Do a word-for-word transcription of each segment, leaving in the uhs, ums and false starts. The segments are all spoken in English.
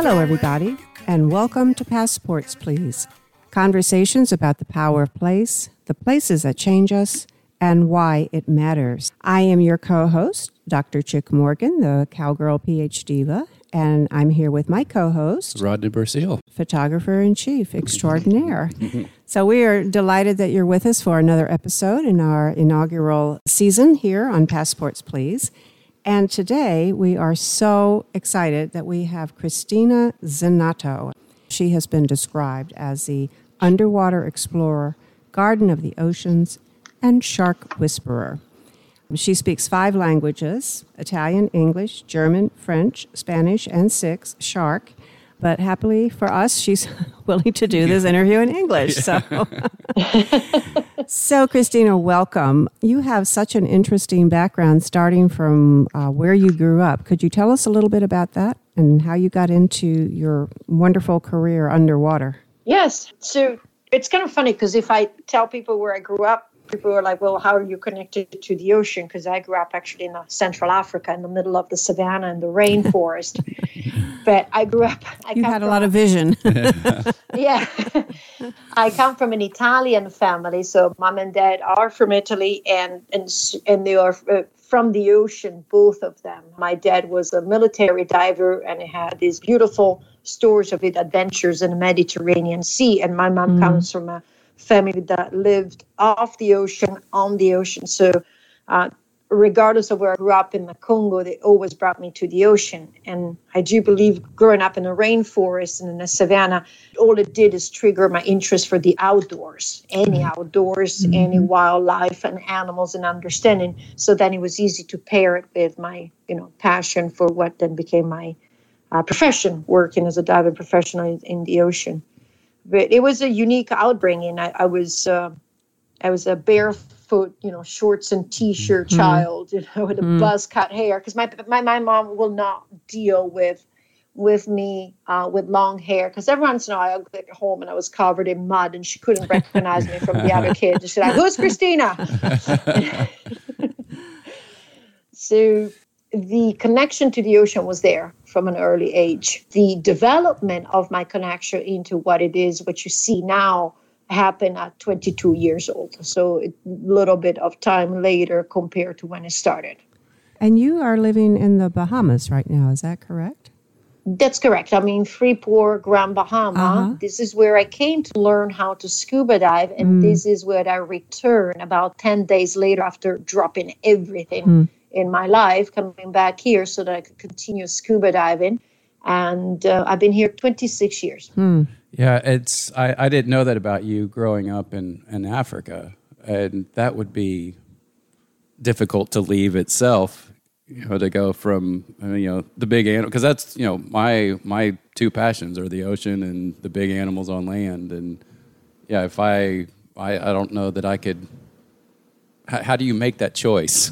Hello, everybody, and welcome to Passports, Please. Conversations about the power of place, the places that change us, and why it matters. I am your co-host, Doctor Chick Morgan, the Cowgirl P H Diva, and I'm here with my co-host, Rodney Burseal, Photographer-in-Chief Extraordinaire. So we are delighted that you're with us for another episode in our inaugural season here on Passports, Please. And today we are so excited that we have Christina Zenato. She has been described as the underwater explorer, garden of the oceans, and shark whisperer. She speaks five languages: Italian, English, German, French, Spanish, and six, shark. But happily for us, she's willing to do this interview in English. So, so Christina, welcome. You have such an interesting background starting from uh, where you grew up. Could you tell us a little bit about that and how you got into your wonderful career underwater? Yes. So it's kind of funny because if I tell people where I grew up, people are like, well, how are you connected to the ocean? Because I grew up actually in Central Africa in the middle of the savannah and the rainforest. But I grew up... I you had from, a lot of vision. Yeah. I come from an Italian family. So mom and dad are from Italy, and, and, and they are uh, from the ocean, both of them. My dad was a military diver and he had these beautiful stories of his adventures in the Mediterranean Sea. And my mom mm. comes from a family that lived off the ocean, on the ocean. So uh, regardless of where I grew up in the Congo, they always brought me to the ocean. And I do believe growing up in the rainforest and in the savannah, all it did is trigger my interest for the outdoors, any outdoors, mm-hmm. any wildlife and animals and understanding. So then it was easy to pair it with my, you know, passion for what then became my uh, profession, working as a diving professional in, in the ocean. But it was a unique outbringing. I, I was uh, I was a barefoot, you know, shorts and T-shirt mm. child, you know, with a mm. buzz cut hair. Because my, my my mom will not deal with with me uh, with long hair. Because every once in a while I would get home and I was covered in mud and she couldn't recognize me from the other kids. She's like, "Who's Christina?" So the connection to the ocean was there from an early age. The development of my connection into what it is, what you see now, happened at twenty-two years old. So a little bit of time later compared to when it started. And you are living in the Bahamas right now, is that correct? That's correct. I'm in Freeport, Grand Bahama. Uh-huh. This is where I came to learn how to scuba dive. And mm. this is where I returned about ten days later after dropping everything mm. in my life, coming back here so that I could continue scuba diving. And uh, I've been here twenty-six years. Hmm. Yeah, it's. I, I didn't know that about you growing up in, in Africa. And that would be difficult to leave itself, you know, to go from, you know, the big animal. Because that's, you know, my my two passions are the ocean and the big animals on land. And, yeah, if I, I, I don't know that I could, how, how do you make that choice?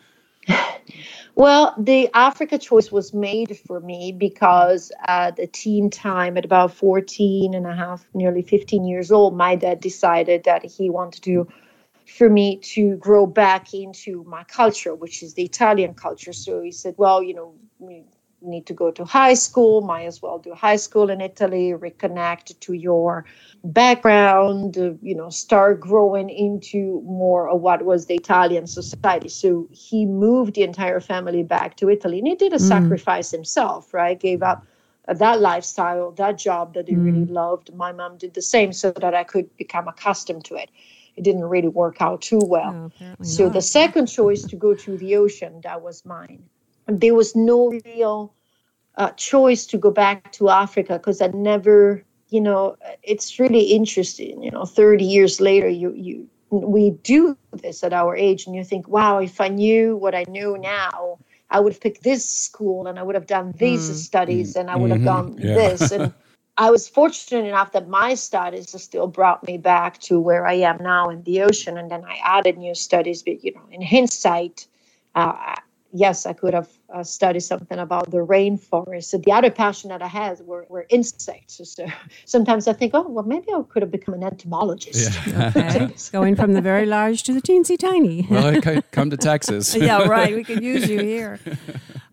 Well, the Africa choice was made for me because at the teen time, at about fourteen and a half, nearly fifteen years old, my dad decided that he wanted to, for me to grow back into my culture, which is the Italian culture. So he said, well, you know, we need to go to high school, might as well do high school in Italy, reconnect to your background, uh, you know, start growing into more of what was the Italian society. So he moved the entire family back to Italy, and he did a mm. sacrifice himself, right? Gave up uh, that lifestyle, that job that he mm. really loved. My mom did the same so that I could become accustomed to it. It didn't really work out too well. No, so not. The second choice to go to the ocean, that was mine. And there was no real uh, choice to go back to Africa because I never... You know, it's really interesting, you know, thirty years later, you, you, we do this at our age and you think, wow, if I knew what I know now, I would have picked this school and I would have done these mm. studies and I would mm-hmm. have done yeah. this. And I was fortunate enough that my studies still brought me back to where I am now in the ocean. And then I added new studies, but, you know, in hindsight, uh, yes, I could have uh, studied something about the rainforest. So the other passion that I had were, were insects. So sometimes I think, oh, well, maybe I could have become an entomologist. Yeah. Okay. Going from the very large to the teensy tiny. Well, come to Texas. Yeah, right. We could use you here.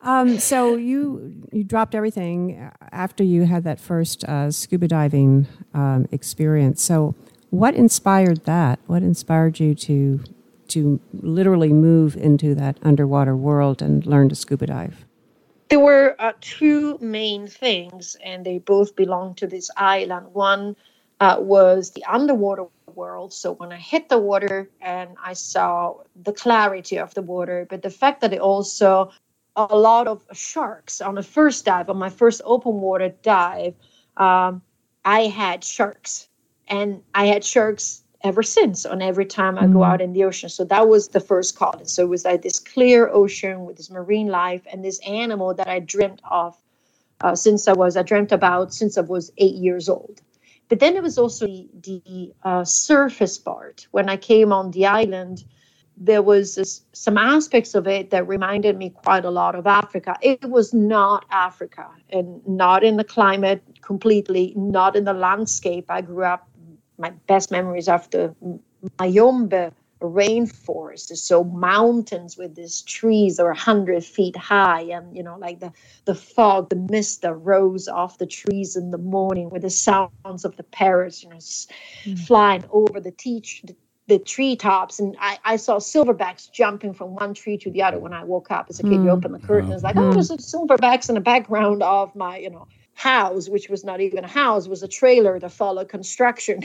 Um, so you you dropped everything after you had that first uh, scuba diving um, experience. So what inspired that? What inspired you to to literally move into that underwater world and learn to scuba dive? There were uh, two main things, and they both belong to this island. One uh, was the underwater world. So when I hit the water and I saw the clarity of the water, but the fact that it also a lot of sharks on the first dive, on my first open water dive, um, I had sharks, and I had sharks ever since on every time I mm. go out in the ocean. So that was the first call. So it was like this clear ocean with this marine life and this animal that I dreamt of uh, since I was, I dreamt about since I was eight years old. But then it was also the, the uh, surface part. When I came on the island, there was this, some aspects of it that reminded me quite a lot of Africa. It was not Africa, and not in the climate completely, not in the landscape. I grew up, my best memories of the Mayombe rainforest. So mountains with these trees that are one hundred feet high, and, you know, like the, the fog, the mist that rose off the trees in the morning with the sounds of the parrots, you know, mm. flying over the teach. The, the treetops, and I, I saw silverbacks jumping from one tree to the other when I woke up as a kid. Mm. You open the curtain, it's like, oh, there's some silverbacks in the background of my, you know, house, which was not even a house, was a trailer that followed construction.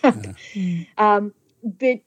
yeah. um, but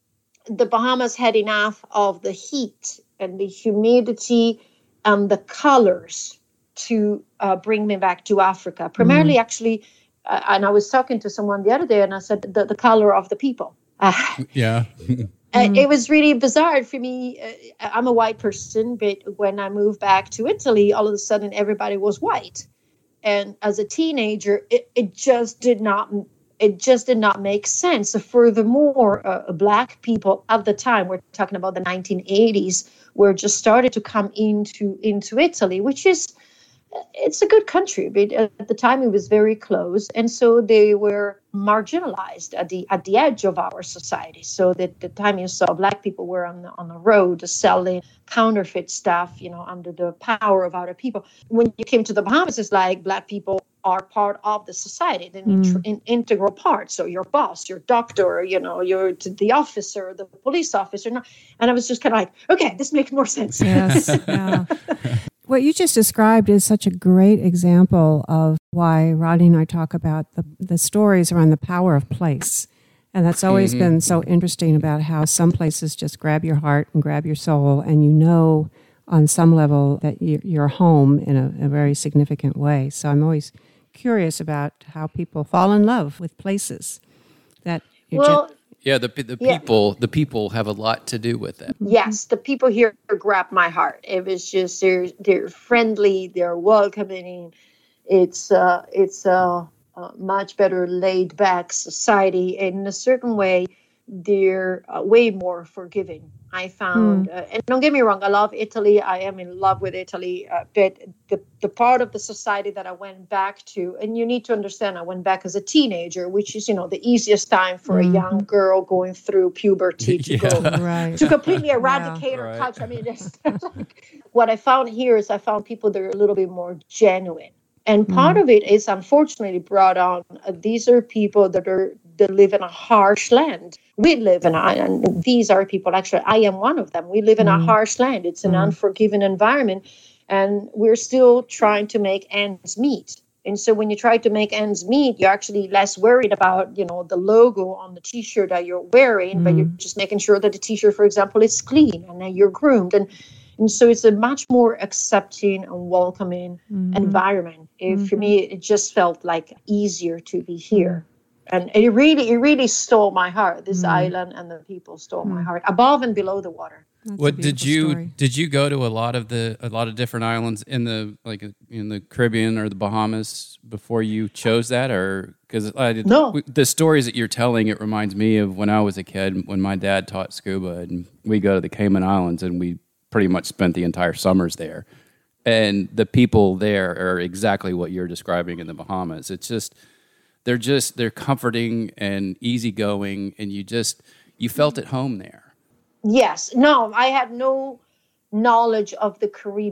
the Bahamas had enough of the heat and the humidity and the colors to uh, bring me back to Africa. Primarily, mm. actually, uh, and I was talking to someone the other day, and I said the, the color of the people. Uh, yeah. uh, it was really bizarre for me. Uh, I'm a white person, but when I moved back to Italy, all of a sudden everybody was white. And as a teenager, it, it just did not it just did not make sense. So furthermore, uh, black people at the time, we're talking about the nineteen eighties, were just started to come into into Italy, which is it's a good country, but at the time it was very close, and so they were marginalized at the at the edge of our society. So that the time you saw black people were on the on the road selling counterfeit stuff, you know, under the power of other people. When you came to the Bahamas, it's like black people are part of the society, an mm. in, integral part. So your boss, your doctor, you know, your the officer, the police officer, and I was just kind of like, okay, this makes more sense. Yes. Yeah. What you just described is such a great example of why Rodney and I talk about the, the stories around the power of place. And that's always mm-hmm. been so interesting about how some places just grab your heart and grab your soul, and you know on some level that you're home in a, a very significant way. So I'm always curious about how people fall in love with places that you're well, just... Yeah, the the yeah. people the people have a lot to do with it. Yes, the people here grab my heart. It was just they're they're friendly, they're welcoming. It's uh it's a, a much better laid back society, and in a certain way, they're uh, way more forgiving. I found, mm. uh, and don't get me wrong, I love Italy. I am in love with Italy, uh, but the, the part of the society that I went back to, and you need to understand, I went back as a teenager, which is, you know, the easiest time for mm. a young girl going through puberty to yeah. go right. to completely eradicate yeah. her right. culture. I mean, it's, like, what I found here is I found people that are a little bit more genuine. And part mm. of it is unfortunately brought on. Uh, these are people that are that live in a harsh land. We live in a, and these are people, actually, I am one of them. We live in mm. a harsh land. It's an mm. unforgiving environment, and we're still trying to make ends meet. And so when you try to make ends meet, you're actually less worried about, you know, the logo on the T-shirt that you're wearing, mm. but you're just making sure that the T-shirt, for example, is clean and that you're groomed. And And so it's a much more accepting and welcoming mm-hmm. environment. It, mm-hmm. For me, it just felt like easier to be here. And it really, it really stole my heart. This mm-hmm. island and the people stole mm-hmm. my heart, above and below the water. That's what did you story. did you go to a lot of the a lot of different islands in the like in the Caribbean or the Bahamas before you chose that, or because no. the stories that you're telling, it reminds me of when I was a kid when my dad taught scuba, and we go to the Cayman Islands and we pretty much spent the entire summers there. And the people there are exactly what you're describing in the Bahamas. It's just, they're just, they're comforting and easygoing, and you just, you felt at home there. Yes. No, I had no knowledge of the Caribbean.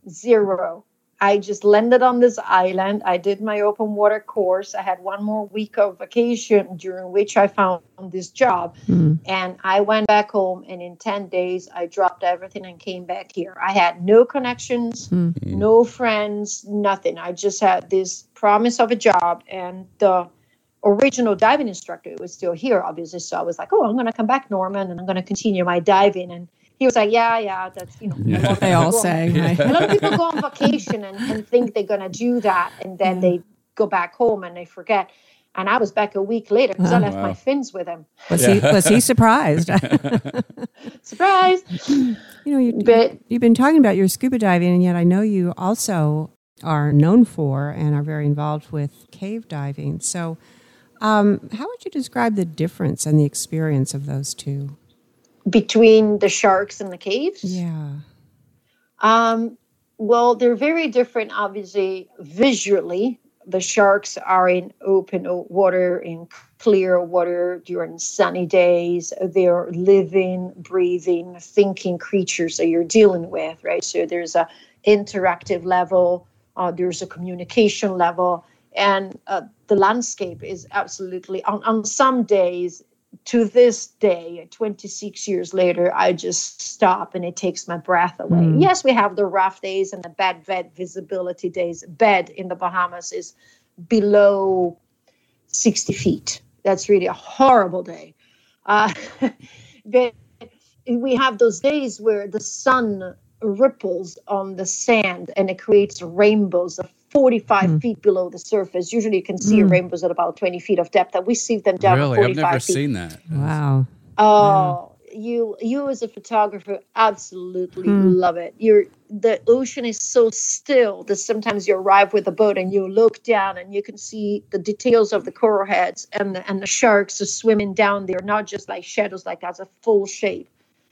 Zero. I just landed on this island. I did my open water course. I had one more week of vacation during which I found this job. Mm. And I went back home, and in ten days, I dropped everything and came back here. I had no connections, mm. no friends, nothing. I just had this promise of a job, and the original diving instructor was still here, obviously. So I was like, oh, I'm going to come back, Norman, and I'm going to continue my diving. And he was like, yeah, yeah, that's, you know, yeah. what they all say. Right? A lot of people go on vacation and, and think they're going to do that. And then yeah. they go back home and they forget. And I was back a week later because oh, I left wow. my fins with him. Was yeah. he was he surprised? Surprise! You know, you, but, you've been talking about your scuba diving, and yet I know you also are known for and are very involved with cave diving. So um, how would you describe the difference and the experience of those two? Between the sharks and the caves? Yeah. Um, well, they're very different, obviously, visually. The sharks are in open water, in clear water during sunny days. They're living, breathing, thinking creatures that you're dealing with, right? So there's a interactive level, uh, there's a communication level, and uh, the landscape is absolutely, on, on some days, to this day, twenty-six years later, I just stop and it takes my breath away. Mm. Yes, we have the rough days and the bad vet visibility days. Bed in the Bahamas is below sixty feet. That's really a horrible day. Uh, but we have those days where the sun ripples on the sand and it creates rainbows of forty-five mm. feet below the surface. Usually you can see mm. rainbows at about twenty feet of depth, and we see them down really? at forty-five feet. I've never feet. seen that. Wow. Oh, yeah. you you as a photographer absolutely mm. love it. You're the ocean is so still that sometimes you arrive with a boat and you look down and you can see the details of the coral heads and the, and the sharks are swimming down there, not just like shadows, like as a full shape.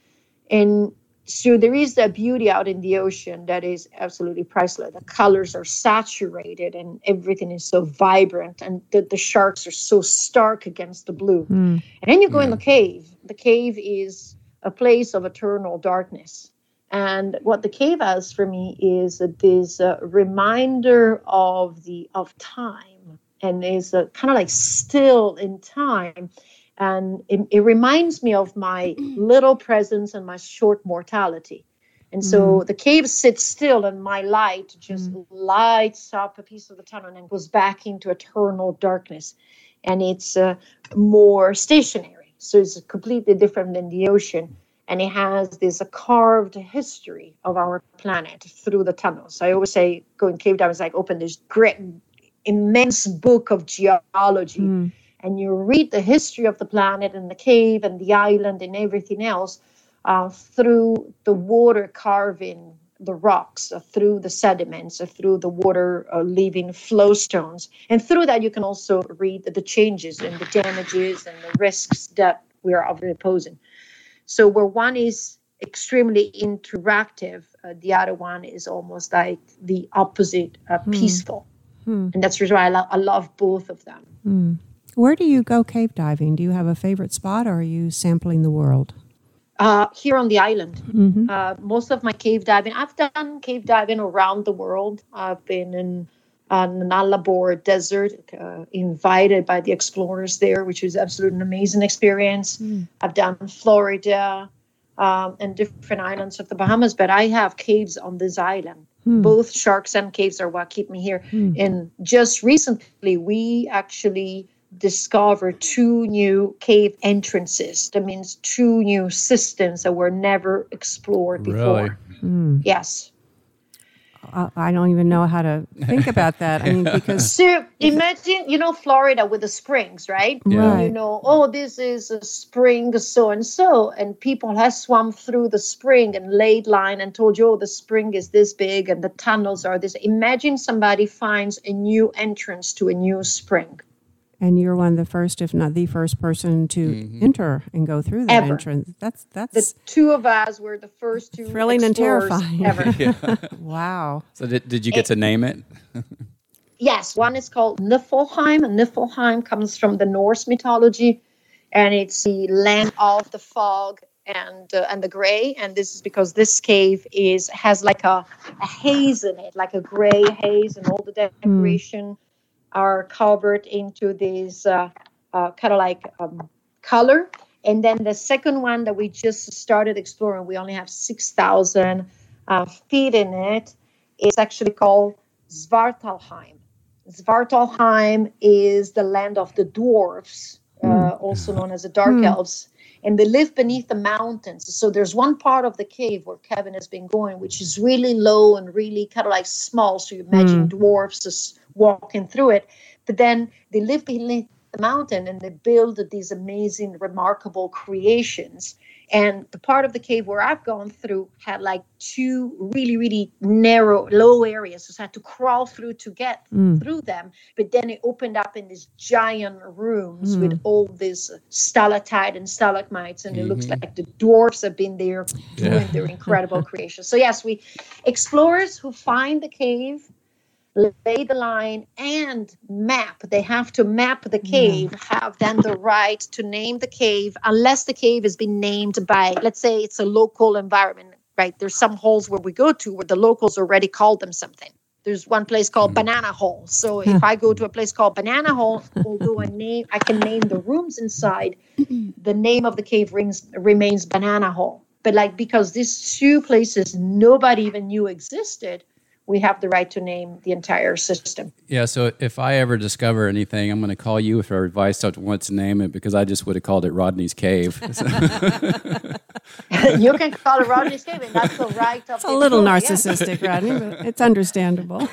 And so there is that beauty out in the ocean that is absolutely priceless. The colors are saturated and everything is so vibrant, and the, the sharks are so stark against the blue. Mm. And then you go yeah. in the cave. The cave is a place of eternal darkness. And what the cave has for me is this uh, reminder of the of time, and is uh, kind of like still in time. And it, it reminds me of my little presence and my short mortality. And so mm. the cave sits still, and my light just mm. lights up a piece of the tunnel and goes back into eternal darkness. And it's uh, more stationary. So it's completely different than the ocean. And it has this uh, carved history of our planet through the tunnels. I always say going cave diving is like open this great, immense book of geology. Mm. And you read the history of the planet and the cave and the island and everything else uh, through the water carving the rocks, uh, through the sediments, uh, through the water uh, leaving flow stones. And through that, you can also read the, the changes and the damages and the risks that we are obviously posing. So where one is extremely interactive, uh, the other one is almost like the opposite, uh, hmm. peaceful. Hmm. And that's the reason why I, lo- I love both of them. Hmm. Where do you go cave diving? Do you have a favorite spot, or are you sampling the world? Uh, here on the island. Mm-hmm. Uh, most of my cave diving, I've done cave diving around the world. I've been in uh, Nullarbor Desert, uh, invited by the explorers there, which was absolutely an amazing experience. Mm. I've done Florida um, and different islands of the Bahamas, but I have caves on this island. Mm. Both sharks and caves are what keep me here. Mm. And just recently, we actually discover two new cave entrances. That means two new systems that were never explored before. Really? Mm. Yes. Uh, I don't even know how to think about that. I mean, because so imagine, you know, Florida with the springs, right? Yeah. You know, oh, this is a spring so and so, and people have swum through the spring and laid line and told you, oh, the spring is this big and the tunnels are this. Imagine somebody finds a new entrance to a new spring. And you're one of the first, if not the first person to mm-hmm. enter and go through that ever. entrance. That's that's the two of us were the first two thrilling and terrifying ever. Yeah. Wow. So did did you get it, to name it? Yes, one is called Niflheim, and Niflheim comes from the Norse mythology, and it's the land of the fog and uh, and the gray, and this is because this cave is has like a, a haze in it, like a gray haze, and all the decoration mm. are covered into this uh, uh, kind of like um, color. And then the second one that we just started exploring, we only have six thousand uh, feet in it. It's actually called Svartalheim. Svartalheim is the land of the dwarves, uh, mm. also known as the dark mm. elves. And they live beneath the mountains. So there's one part of the cave where Kevin has been going, which is really low and really kind of like small. So you imagine mm. dwarves just walking through it. But then they live beneath the mountain and they build these amazing, remarkable creations. And the part of the cave where I've gone through had like two really, really narrow, low areas. So I had to crawl through to get mm. through them. But then it opened up in these giant rooms mm. with all these stalactite and stalagmites. And mm-hmm. it looks like the dwarfs have been there doing yeah. their incredible creations. So yes, we explorers who find the cave, lay the line and map. They have to map the cave, yeah. have then the right to name the cave, unless the cave has been named by, let's say it's a local environment, right? There's some holes where we go to where the locals already called them something. There's one place called mm. Banana Hole. So if I go to a place called Banana Hole, although I name, I can name the rooms inside, the name of the cave rings, remains Banana Hole. But like, because these two places nobody even knew existed, we have the right to name the entire system. Yeah, so if I ever discover anything, I'm going to call you for advice on what to name it, because I just would have called it Rodney's Cave. You can call it Rodney's Cave, and that's the right of It's a little narcissistic, yeah. Rodney, but it's understandable.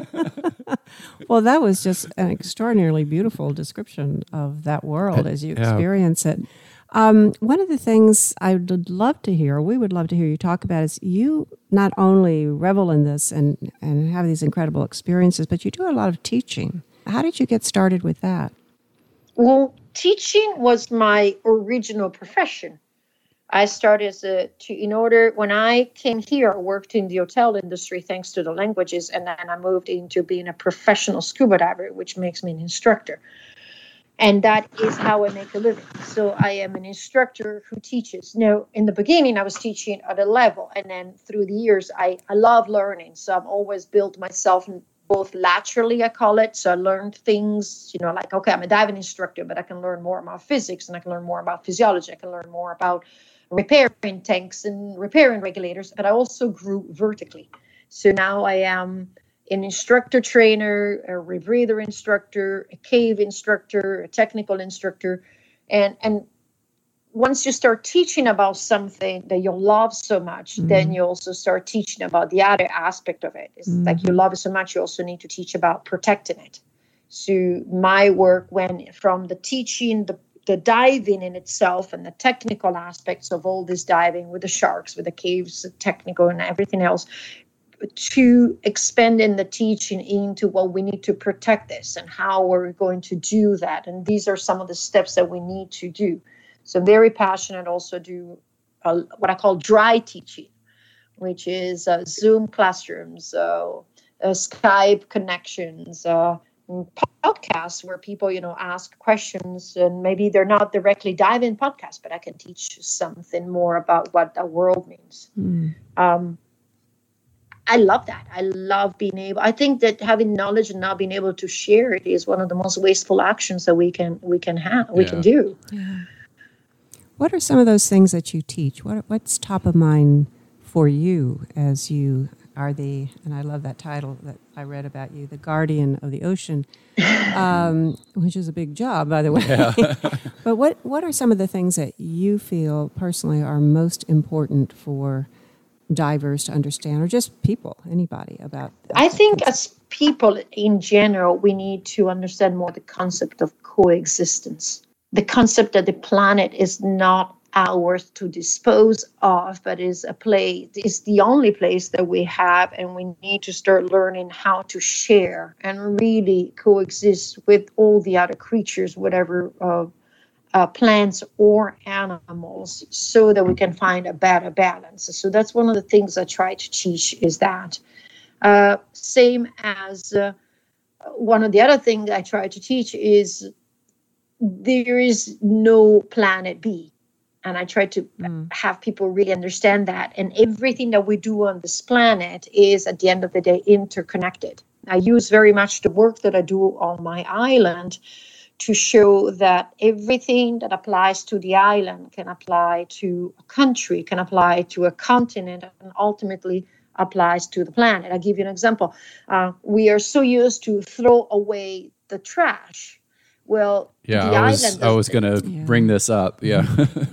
Well, that was just an extraordinarily beautiful description of that world as you yeah. experience it. Um, one of the things I would love to hear, we would love to hear you talk about, is you not only revel in this and, and have these incredible experiences, but you do a lot of teaching. How did you get started with that? Well, teaching was my original profession. I started as a, to, in order, when I came here, I worked in the hotel industry thanks to the languages, and then I moved into being a professional scuba diver, which makes me an instructor. And that is how I make a living. So I am an instructor who teaches. Now, in the beginning, I was teaching at a level. And then through the years, I, I love learning. So I've always built myself both laterally, I call it. So I learned things, you know, like, okay, I'm a diving instructor, but I can learn more about physics and I can learn more about physiology. I can learn more about repairing tanks and repairing regulators. But I also grew vertically. So now I am an instructor trainer, a rebreather instructor, a cave instructor, a technical instructor. And and once you start teaching about something that you love so much, mm-hmm. then you also start teaching about the other aspect of it. It's mm-hmm. like you love it so much, you also need to teach about protecting it. So my work went from the teaching, the, the diving in itself and the technical aspects of all this diving with the sharks, with the caves, the technical and everything else, to expanding the teaching into, well, we need to protect this and how we're going to do that. And these are some of the steps that we need to do. So I'm very passionate also do uh, what I call dry teaching, which is uh, Zoom classrooms, uh, uh, Skype connections, uh, podcasts where people, you know, ask questions, and maybe they're not directly diving podcasts, but I can teach something more about what the world means. Mm. Um, I love that. I love being able, I think that having knowledge and not being able to share it is one of the most wasteful actions that we can, we can have, we yeah. can do. Yeah. What are some of those things that you teach? What, what's top of mind for you as you are the, and I love that title that I read about you, the guardian of the ocean, um, which is a big job, by the way. Yeah. But what, what are some of the things that you feel personally are most important for divers to understand, or just people, anybody, about that? I think as people in general, we need to understand more the concept of coexistence. The concept that the planet is not ours to dispose of, but is a place, is the only place that we have, and we need to start learning how to share and really coexist with all the other creatures, whatever uh, Uh, plants or animals, so that we can find a better balance. So that's one of the things I try to teach, is that. Uh, same as uh, one of the other things I try to teach is there is no planet B. And I try to Mm. have people really understand that. And everything that we do on this planet is, at the end of the day, interconnected. I use very much the work that I do on my island to show that everything that applies to the island can apply to a country, can apply to a continent, and ultimately applies to the planet. I'll give you an example. Uh, we are so used to throw away the trash. Well, Yeah, the I was island I was going to Yeah. bring this up. Yeah.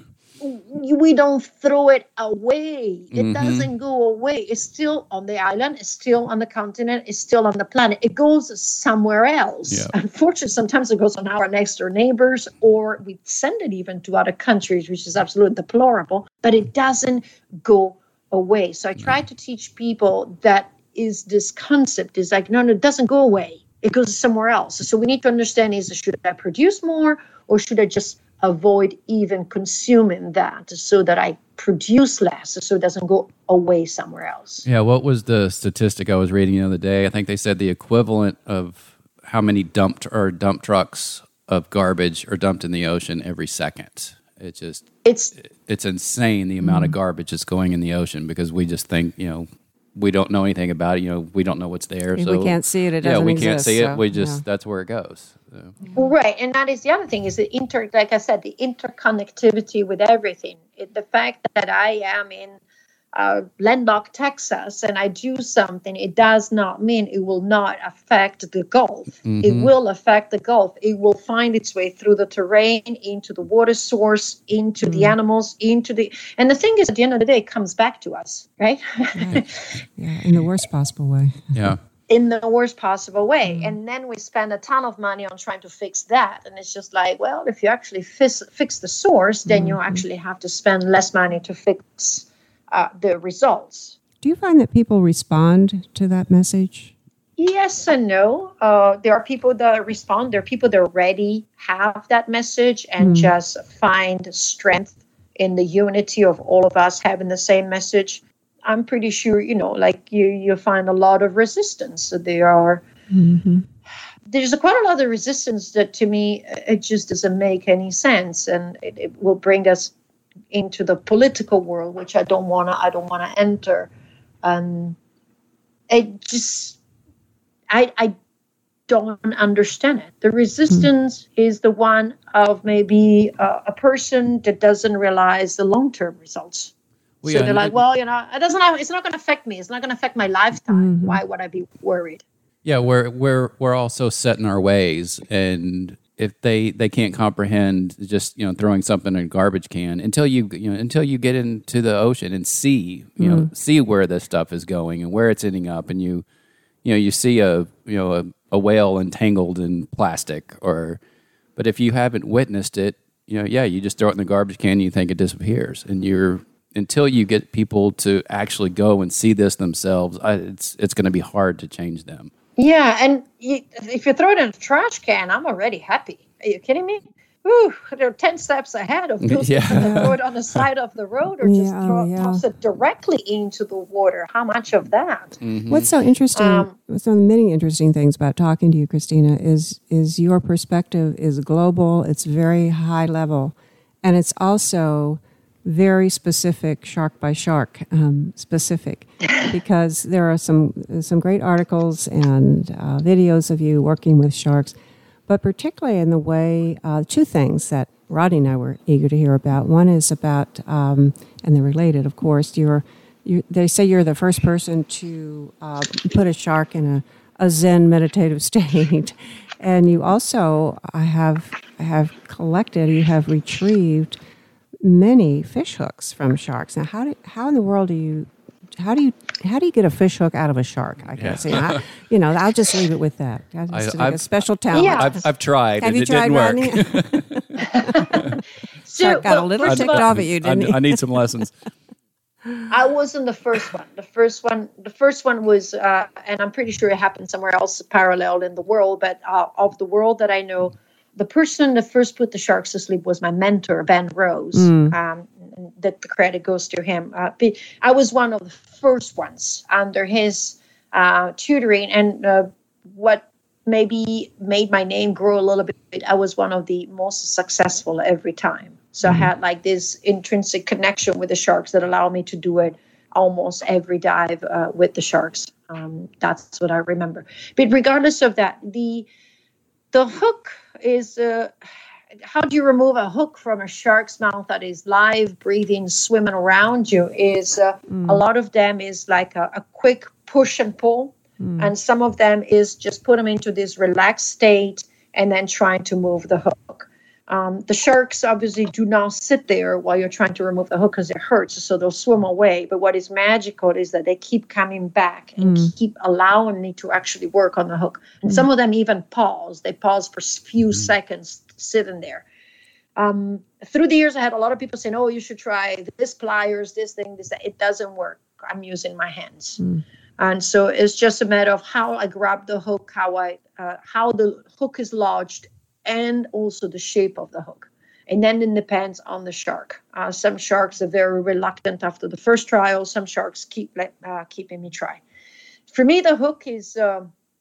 we don't throw it away. It Mhm. doesn't go away. It's still on the island. It's still on the continent. It's still on the planet. It goes somewhere else. Yeah. Unfortunately, sometimes it goes on our next door neighbors, or we send it even to other countries, which is absolutely deplorable. But it doesn't go away. So I try to teach people that is this concept is like, no, no, it doesn't go away. It goes somewhere else. So we need to understand is, should I produce more, or should I just avoid even consuming that so that I produce less so it doesn't go away somewhere else? Yeah, what was the statistic I was reading the other day? I think they said the equivalent of how many dumped or dump trucks of garbage are dumped in the ocean every second. It just It's it's insane the amount of garbage that's going in the ocean because we just think, you know, we don't know anything about it. You know, we don't know what's there. If so we can't see it, it yeah, doesn't we can't exist, see it. so, We just yeah. that's where it goes. So. right. And that is the other thing is the inter, like I said, the interconnectivity with everything. It, the fact that I am in uh, landlocked Texas and I do something, it does not mean it will not affect the Gulf. Mhm. It will affect the Gulf. It will find its way through the terrain, into the water source, into the animals, into the... And the thing is, at the end of the day, it comes back to us, right? Right. Yeah, in the worst possible way. Yeah. In the worst possible way. And then we spend a ton of money on trying to fix that. And it's just like, well, if you actually fix, fix the source, then you actually have to spend less money to fix uh, the results. Do you find that people respond to that message? Yes and no. Uh, there are people that respond. There are people that already have that message and just find strength in the unity of all of us having the same message. I'm pretty sure, you know, like you, you find a lot of resistance. So there are, Mm-hmm. there's a, quite a lot of resistance that to me, it just doesn't make any sense. And it, it will bring us into the political world, which I don't want to, I don't want to enter. Um, it just, I, I don't understand it. The resistance mm. is the one of maybe uh, a person that doesn't realize the long-term results. Well, so yeah, they're like, it, well, you know, it doesn't. Have, it's not going to affect me. It's not going to affect my lifetime. Mm-hmm. Why would I be worried? Yeah, we're we're we're all so set in our ways, and if they, they can't comprehend just you know throwing something in a garbage can until you you know until you get into the ocean and see you know Mm. see where this stuff is going and where it's ending up, and you you know you see a you know a, a whale entangled in plastic, or but if you haven't witnessed it, you know yeah you just throw it in the garbage can and you think it disappears, and you're until you get people to actually go and see this themselves, I, it's it's going to be hard to change them. Yeah, and you, if you throw it in a trash can, I'm already happy. Are you kidding me? Ooh, they're ten steps ahead of those Yeah. people that throw it on the side of the road or just Yeah, throw, yeah. toss it directly into the water. How much of that? Mm-hmm. What's so interesting, Um, what's one of the many interesting things about talking to you, Christina, is is your perspective is global, it's very high level, and it's also very specific, shark by shark um, specific, because there are some some great articles and uh, videos of you working with sharks, but particularly in the way, uh, two things that Rodney and I were eager to hear about. One is about, um, and they're related, of course, you're, you they say you're the first person to uh, put a shark in a, a Zen meditative state, and you also I have have collected, you have retrieved many fish hooks from sharks. Now, how do, how in the world do you how do you how do you get a fish hook out of a shark? I guess Yeah. you, know, I, you know I'll just leave it with that. That's I- like I've- a special talent. Yeah. I've I've tried Have and you it tried, didn't work. Rodney? So, Shark got well, a little first of ticked all, off at you, I, didn't he? I need some lessons. I wasn't the first one. The first one, the first one was, uh, and I'm pretty sure it happened somewhere else, parallel in the world. But uh, of the world that I know, the person that first put the sharks to sleep was my mentor, Ben Rose. Mm. Um, that the credit goes to him. Uh, be- I was one of the first ones under his uh, tutoring, and uh, what maybe made my name grow a little bit. I was one of the most successful every time. So mm-hmm. I had like this intrinsic connection with the sharks that allowed me to do it almost every dive uh, with the sharks. Um, that's what I remember. But regardless of that, the the hook is, uh, how do you remove a hook from a shark's mouth that is live, breathing, swimming around you? Is uh, mm. a lot of them is like a, a quick push and pull. Mm. And some of them is just put them into this relaxed state and then trying to move the hook. Um, the sharks obviously do not sit there while you're trying to remove the hook because it hurts, so they'll swim away. But what is magical is that they keep coming back and mm. keep allowing me to actually work on the hook. And mm. some of them even pause. They pause for a few mm. seconds sitting there. Um, through the years, I had a lot of people saying, oh, you should try this pliers, this thing, this, that. It doesn't work. I'm using my hands. Mm. And so it's just a matter of how I grab the hook, how I, uh, how the hook is lodged, and also the shape of the hook. And then it depends on the shark. Uh, some sharks are very reluctant after the first trial. Some sharks keep uh, keeping me try. For me, the hook is uh,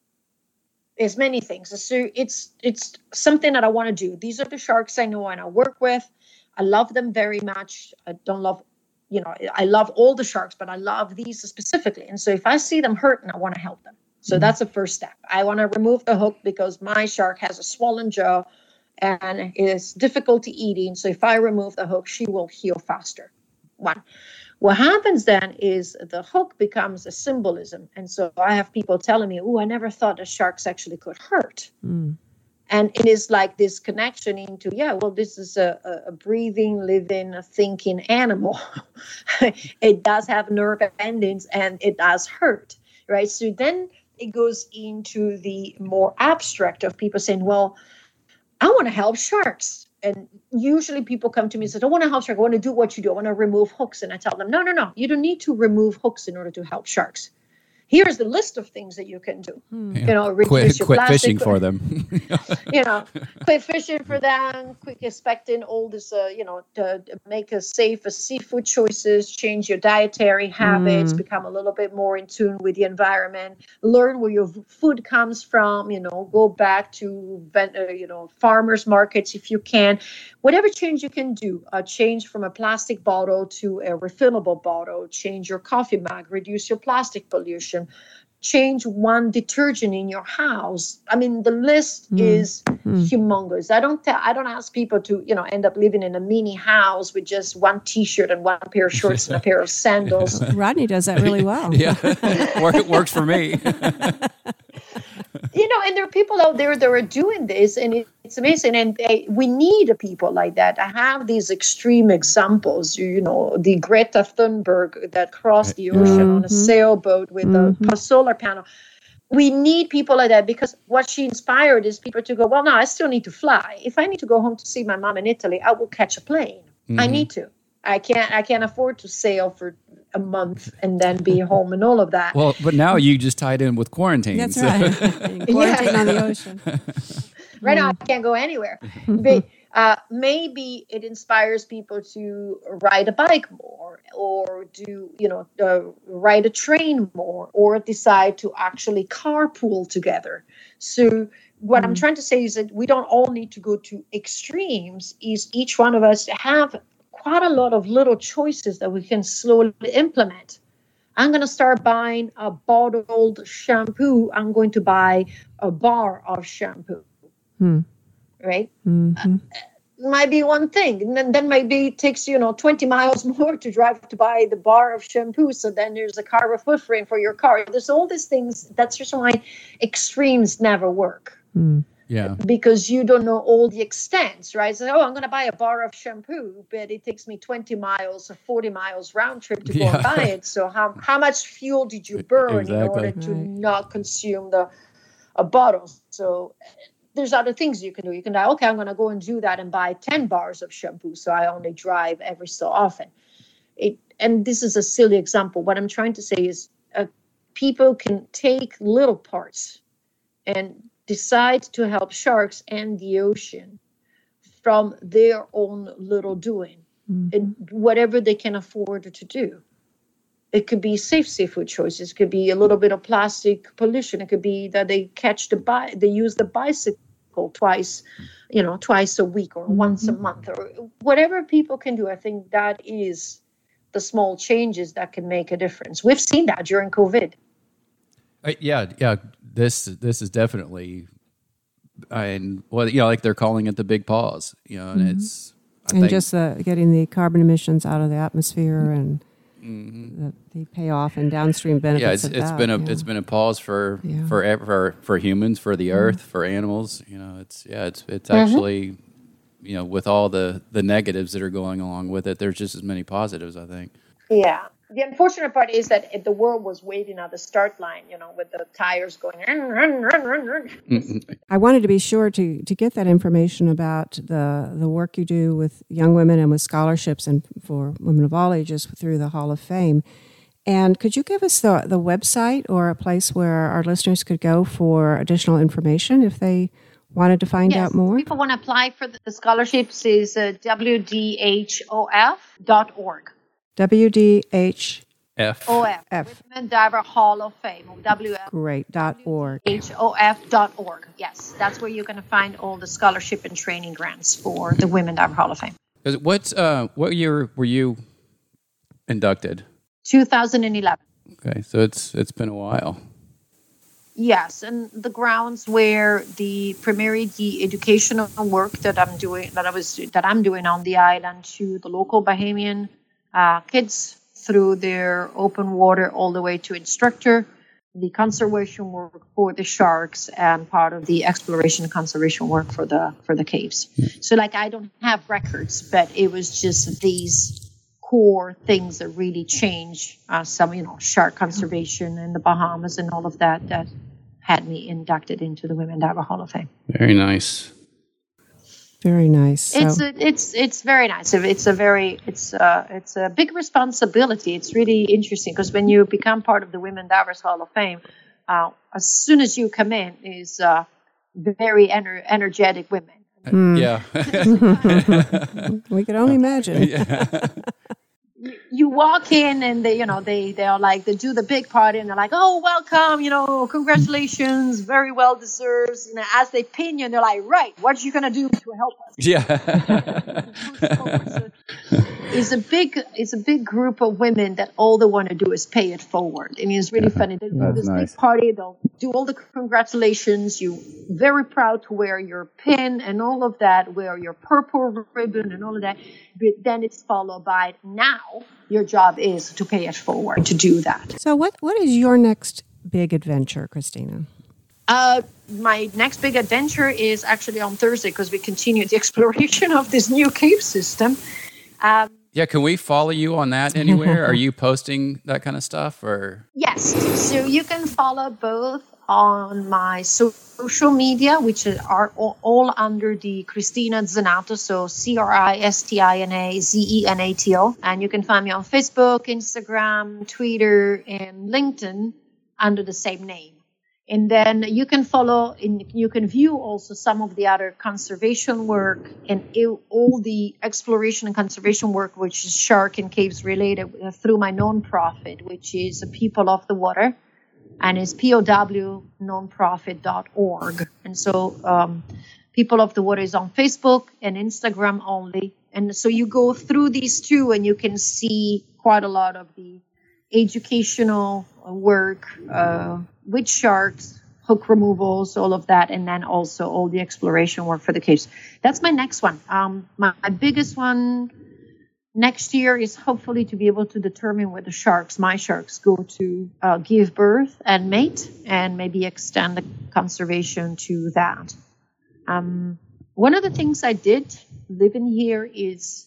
is many things. So it's it's something that I want to do. These are the sharks I know and I work with. I love them very much. I don't love, you know, I love all the sharks, but I love these specifically. And so if I see them hurting, I want to help them. So that's the first step. I want to remove the hook because my shark has a swollen jaw and is difficulty eating. So if I remove the hook, she will heal faster. One. What happens then is the hook becomes a symbolism. And so I have people telling me, oh, I never thought that sharks actually could hurt. Mm. And it is like this connection into, yeah, well, this is a, a breathing, living, a thinking animal. It does have nerve endings and it does hurt, right? So then it goes into the more abstract of people saying, well, I want to help sharks. And usually people come to me and say, I want to help sharks. I want to do what you do. I want to remove hooks. And I tell them, no, no, no. You don't need to remove hooks in order to help sharks. Here's the list of things that you can do. Yeah. You know, reduce quit, your quit plastic, fishing for them. you know, quit fishing for them, quit expecting all this, uh, you know, to, to make a safe uh, seafood choices, change your dietary habits, mm. become a little bit more in tune with the environment, learn where your food comes from, you know, go back to, uh, you know, farmers markets if you can. Whatever change you can do, uh, change from a plastic bottle to a refillable bottle, change your coffee mug, reduce your plastic pollution, change one detergent in your house. I mean, the list mm. is mm. humongous. I don't tell, I don't ask people to, you know, end up living in a mini house with just one T-shirt and one pair of shorts and a pair of sandals. Rodney does that really well. Yeah, it works for me. You know, and there are people out there that are doing this, and it, it's amazing. And they, we need people like that. I have these extreme examples, you know, the Greta Thunberg that crossed the ocean mm-hmm. on a sailboat with mm-hmm. a solar panel. We need people like that because what she inspired is people to go, well, no, I still need to fly. If I need to go home to see my mom in Italy, I will catch a plane. Mm-hmm. I need to. I can't I can't afford to sail for a month and then be home and all of that. Well, but now you just tied in with quarantine. That's so. right. Quarantine yeah. on the ocean. Right now, I can't go anywhere. But uh, maybe it inspires people to ride a bike more or do, you know, uh, ride a train more or decide to actually carpool together. So what mm. I'm trying to say is that we don't all need to go to extremes. Is each one of us have quite a lot of little choices that we can slowly implement. I'm going to start buying a bottled shampoo. I'm going to buy a bar of shampoo. Hmm. Right? Mm-hmm. Uh, might be one thing. And then, then maybe it takes, you know, twenty miles more to drive to buy the bar of shampoo. So then there's a carbon footprint for your car. There's all these things. That's just why extremes never work. Mm. Yeah. Because you don't know all the extents, right? So, oh, I'm going to buy a bar of shampoo, but it takes me twenty miles or forty miles round trip to go yeah. and buy it. So how how much fuel did you burn exactly. in order to right. not consume the a bottle? So there's other things you can do. You can say, okay, I'm going to go and do that and buy ten bars of shampoo. So I only drive every so often. It, and this is a silly example. What I'm trying to say is uh, people can take little parts and decide to help sharks and the ocean from their own little doing mm-hmm. and whatever they can afford to do. It could be safe seafood choices. It could be a little bit of plastic pollution. It could be that they catch the bi- they use the bicycle twice, you know, twice a week or mm-hmm. once a month or whatever people can do. I think that is the small changes that can make a difference. We've seen that during COVID. Uh, yeah, yeah. This this is definitely, and well, you know, like they're calling it the big pause. You know, and mm-hmm. it's I and think, just uh, getting the carbon emissions out of the atmosphere and mm-hmm. the, the payoff and downstream benefits. Yeah, it's of it's that, been a yeah. it's been a pause for yeah. for, for for humans, for the earth, mm-hmm. for animals. You know, it's yeah, it's it's actually, mm-hmm. you know, with all the the negatives that are going along with it, there's just as many positives, I think. Yeah. The unfortunate part is that if the world was waiting at the start line, you know, with the tires going. Run, run, run, run, run. Mm-hmm. I wanted to be sure to to get that information about the the work you do with young women and with scholarships and for women of all ages through the Hall of Fame. And could you give us the the website or a place where our listeners could go for additional information if they wanted to find yes, out more? If people want to apply for the scholarships, is uh, w d h o f dot org. W D H F. O F. F. Women Diver Hall of Fame. W F. Great. Dot org. H O F dot org. Yes, that's where you're going to find all the scholarship and training grants for the Women Diver Hall of Fame. What uh, what year were you inducted? two thousand eleven. Okay, so it's it's been a while. Yes, and the grounds where the primary the educational work that I'm doing that I was that I'm doing on the island to the local Bahamian uh, kids through their open water all the way to instructor, the conservation work for the sharks, and part of the exploration and conservation work for the for the caves. So like I don't have records, but it was just these core things that really change uh, some, you know, shark conservation in the Bahamas and all of that that had me inducted into the Women Diver Hall of Fame. Very nice. Very nice. So. It's a, it's it's very nice. It's a very it's a, it's a big responsibility. It's really interesting because when you become part of the Women Divers Hall of Fame, uh, as soon as you come in, is uh, very ener- energetic women. Mm. Yeah, we could only imagine. Yeah. You walk in and they, you know, they, they are like, they do the big party and they're like, oh, welcome, you know, congratulations, very well deserved. You know, as they pin you, and they're like, right, what are you going to do to help us? Yeah. It's a big, it's a big group of women that all they want to do is pay it forward. And it's really yeah, funny. They do this nice. Big party. They'll do all the congratulations. You're very proud to wear your pin and all of that, wear your purple ribbon and all of that. But then it's followed by now your job is to pay it forward to do that. So what, what is your next big adventure, Christina? Uh, my next big adventure is actually on Thursday because we continue the exploration of this new cave system. Um, yeah, can we follow you on that anywhere? Are you posting that kind of stuff? Or yes, so you can follow both on my social media, which are all, all under the Cristina Zenato, so C R I S T I N A Z E N A T O. And you can find me on Facebook, Instagram, Twitter, and LinkedIn under the same name. And then you can follow, and you can view also some of the other conservation work and all the exploration and conservation work, which is shark and caves related, through my nonprofit, which is People of the Water, and it's P O W nonprofit dot org. And so um, People of the Water is on Facebook and Instagram only. And so you go through these two and you can see quite a lot of the educational work uh, with sharks, hook removals, all of that, and then also all the exploration work for the caves. That's my next one. Um, my, my biggest one next year is hopefully to be able to determine where the sharks, my sharks, go to uh, give birth and mate, and maybe extend the conservation to that. Um, one of the things I did living here is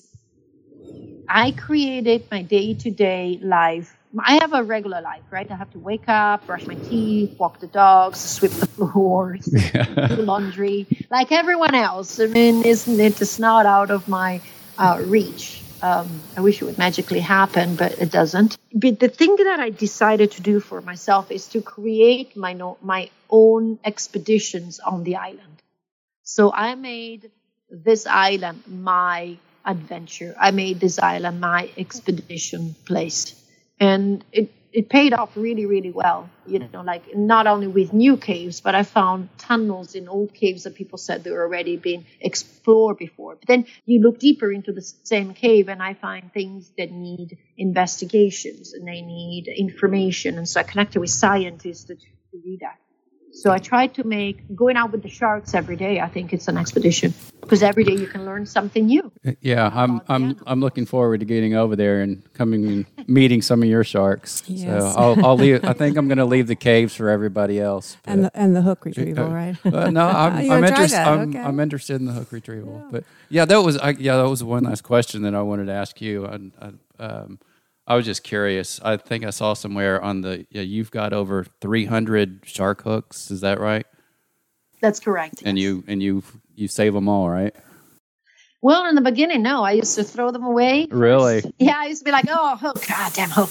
I created my day-to-day life. I have a regular life, right? I have to wake up, brush my teeth, walk the dogs, sweep the floors, yeah. do laundry, like everyone else. I mean, isn't it? It's not out of my uh, reach. Um, I wish it would magically happen, but it doesn't. But the thing that I decided to do for myself is to create my no, my own expeditions on the island. So I made this island my adventure. I made this island my expedition place. And it, it paid off really, really well. You know, like not only with new caves, but I found tunnels in old caves that people said they were already been explored before. But then you look deeper into the same cave and I find things that need investigations and they need information. And so I connected with scientists to, to do that. So I try to make going out with the sharks every day. I think it's an expedition because every day you can learn something new. Yeah, I'm I'm I'm looking forward to getting over there and coming and meeting some of your sharks. Yes. So I'll I'll leave. I think I'm going to leave the caves for everybody else. And the, and the hook retrieval, uh, right? Uh, no, I'm You're I'm gonna try interested. that, I'm, okay. I'm interested in the hook retrieval. Yeah. But yeah, that was I, yeah that was one last question that I wanted to ask you. I, I, um, I was just curious. I think I saw somewhere on the yeah, you've got over three hundred shark hooks. Is that right? That's correct. And yes. you and you you save them all, right? Well, in the beginning, no. I used to throw them away. Really? Yeah, I used to be like, oh, hook, ah, damn hook.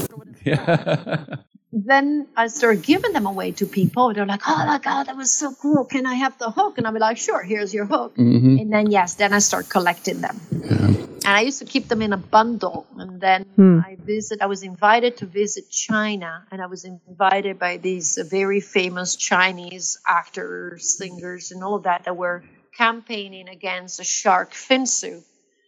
Yeah. Then I started giving them away to people. They're like, oh my God, that was so cool. Can I have the hook? And I'll be like, sure, here's your hook. Mm-hmm. And then, yes, then I start collecting them. Yeah. And I used to keep them in a bundle. And then Hmm. I visit, I was invited to visit China. And I was invited by these very famous Chinese actors, singers, and all of that that were campaigning against a shark fin soup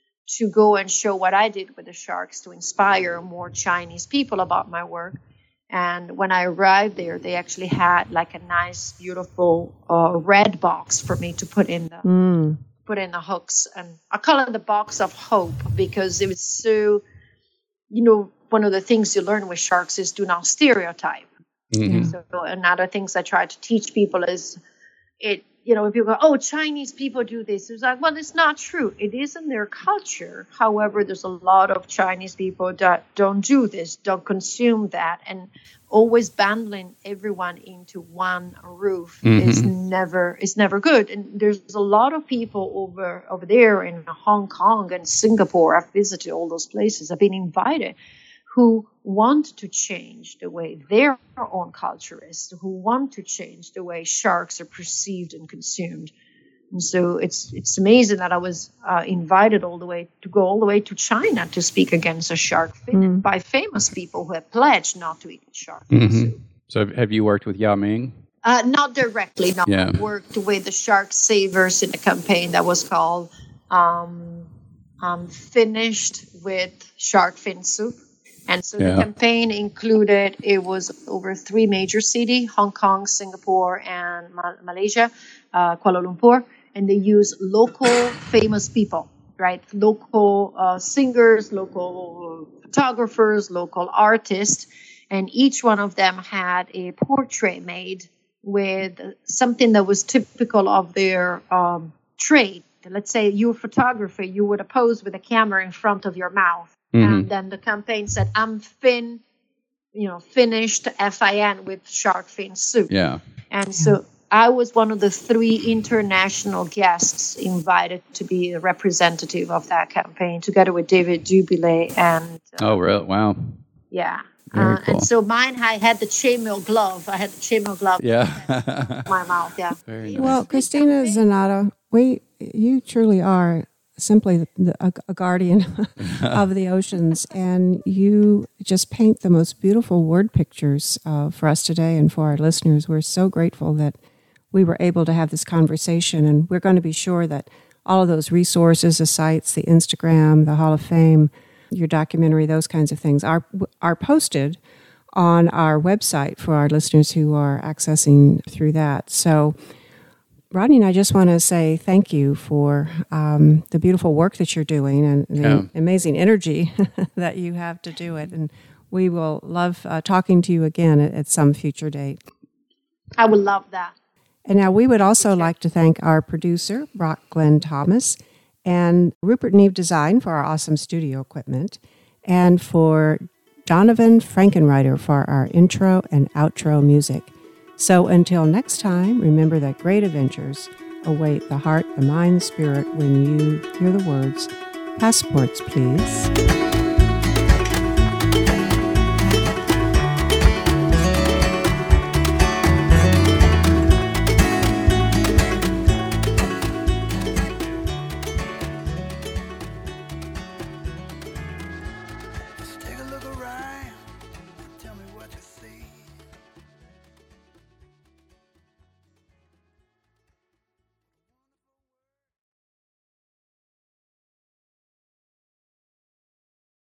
to go and show what I did with the sharks to inspire more Chinese people about my work. And when I arrived there, they actually had like a nice, beautiful uh, red box for me to put in the Mm. put in the hooks. And I call it the box of hope because it was so, you know, one of the things you learn with sharks is do not stereotype. Mm-hmm. So another things I try to teach people is it, you know, if people go, oh, Chinese people do this. It's like, well, it's not true. It is in their culture. However, there's a lot of Chinese people that don't do this, don't consume that. And always bundling everyone into one roof Mm-hmm. is never is never good. And there's a lot of people over over there in Hong Kong and Singapore. I've visited all those places. I've been invited who want to change the way their own culture is, who want to change the way sharks are perceived and consumed. And so it's it's amazing that I was uh, invited all the way to go all the way to China to speak against a shark fin Mm. by famous people who have pledged not to eat shark Mm-hmm. soup. So have you worked with Yao Ming? Uh, not directly, no. Yeah. I worked with the shark savers in a campaign that was called um, um, Finished with Shark Fin Soup. And so Yeah. the campaign included, it was over three major cities, Hong Kong, Singapore, and Ma- Malaysia, uh, Kuala Lumpur. And they use local famous people, right? Local uh, singers, local photographers, local artists. And each one of them had a portrait made with something that was typical of their um, trade. Let's say you're a photographer, you would pose with a camera in front of your mouth. Mm-hmm. And then the campaign said, I'm fin, you know, finished F I N with shark fin soup. Yeah. And so I was one of the three international guests invited to be a representative of that campaign, together with David Dubilay and uh, Oh, really? Wow. yeah. Very Uh, cool. And so mine, I had the chainmail glove. I had the chainmail glove Yeah. in my mouth. Yeah. Very nice. Well, Christina Zanata, we you truly are simply the, a, a guardian of the oceans, and you just paint the most beautiful word pictures uh, for us today and for our listeners. We're so grateful that we were able to have this conversation, and we're going to be sure that all of those resources, the sites, the Instagram, the Hall of Fame, your documentary, those kinds of things are are posted on our website for our listeners who are accessing through that. So, Rodney and I just want to say thank you for um, the beautiful work that you're doing and the Yeah. amazing energy that you have to do it. And we will love uh, talking to you again at, at some future date. I would love that. And now we would also like to thank our producer, Brock Glenn Thomas, and Rupert Neve Design for our awesome studio equipment, and for Donovan Frankenreiter for our intro and outro music. So until next time, remember that great adventures await the heart, the mind, the spirit when you hear the words, passports, please.